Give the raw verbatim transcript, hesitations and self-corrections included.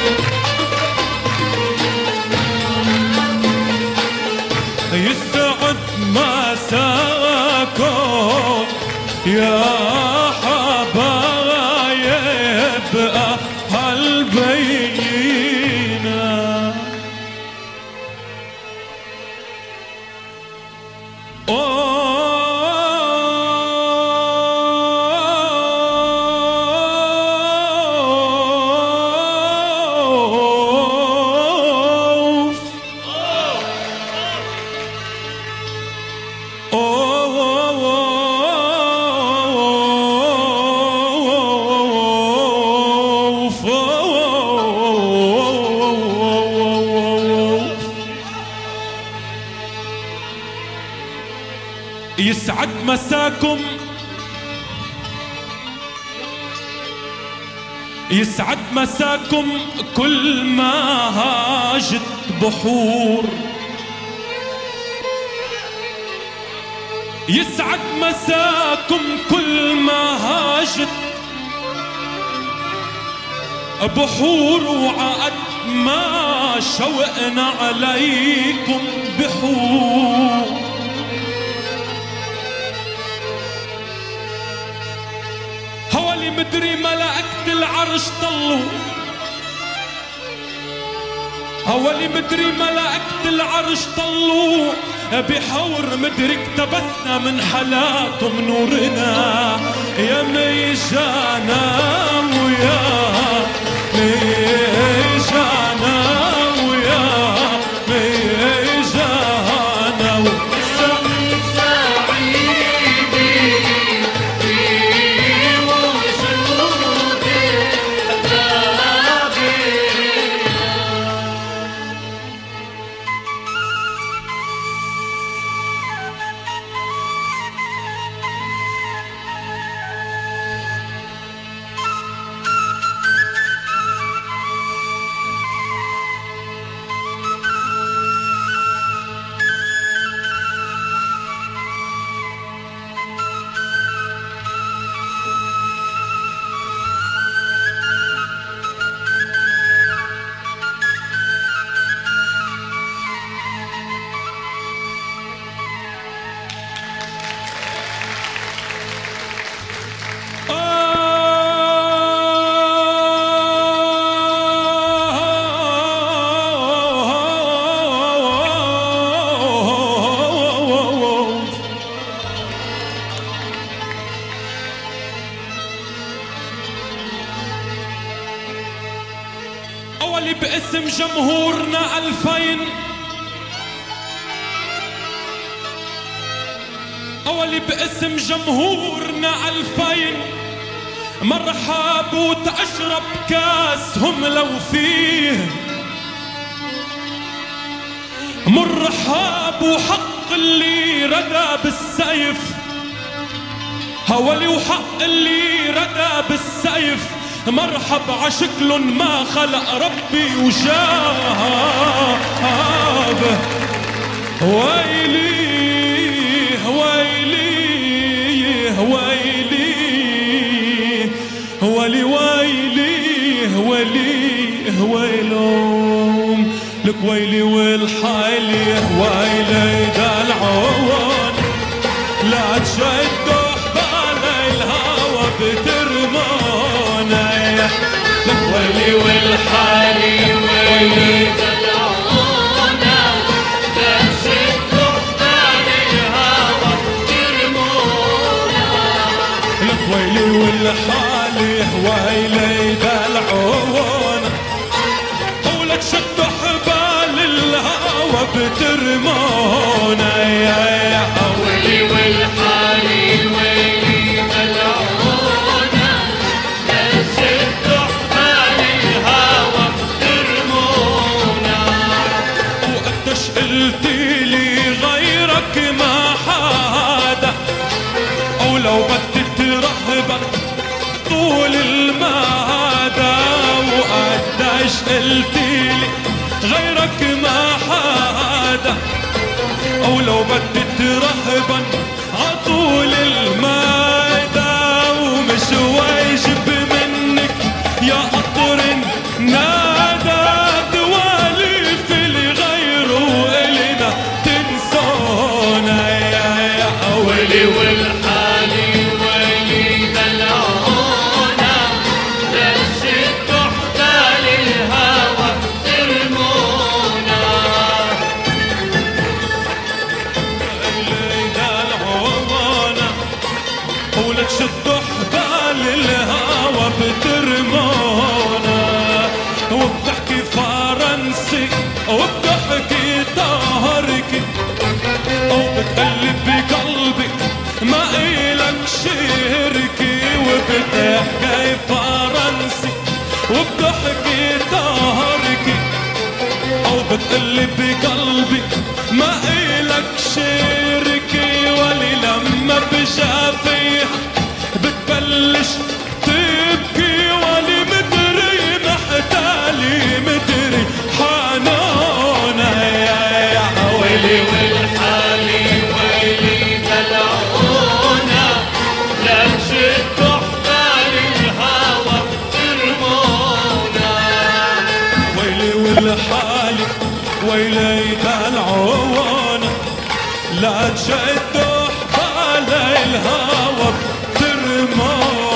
يسعد مساكم يا حبايب أهل بينا. يسعد مساكم يسعد مساكم كل ما هاجت بحور. يسعد مساكم كل ما هاجت بحور، وعقد ما شوقنا عليكم بحور. هولي مدري ملائكة العرش طلوا، هولي مدري ملائكة العرش طلوا بحور، مدري اقتبسنا من حلاكم نورنا يا ميجانا ويا ميجانا ويا ميجانا. أولي باسم جمهورنا ألفين، أولي باسم جمهورنا ألفين، مرحب وتأشرب كاسهم لو فيه مرحب، وحق اللي ردى بالسيف، هولي وحق اللي ردى بالسيف، مرحب عشكل ما خلق ربي وشاب. ويلي ويلي ويلي ولي ويلي ولي ويلوم لك ويلي والحالي ويلي دلعون، لا تشدوا حبال الهوى بترمونا، لك ويلي والحالي ويلي دلعونا، لا تشدوا حبال الهوى بترمونا، لك ويلي والحالي ويلي دلعونا، ولا تشدوا حبال الهوى بترمونا، يا يا ويلي والحالي ويلي دلعونا، لا تشدوا حبال الهوى بترمونا. وقديش قلتيلي غيرك ما حدا، او لو بدك ترهبك طول المدى، وقديش قلتيلي غيرك ما حدا، او لو بدك ترهبن عطول المدى، ومش واجب منك يا قطر نادى، اللي بقلبي ما إلك شركي، ولي لما بجافيها بتبلش تبكي، ولي مدري محتالي مدري حنونة يا يا ويلي والحالي ويلي دلعونا لا تشدوا حبال الهوى ترمونا. ويلي والحالي ويلي دلعونا لا تشدوا حبال الهوى ترمونا.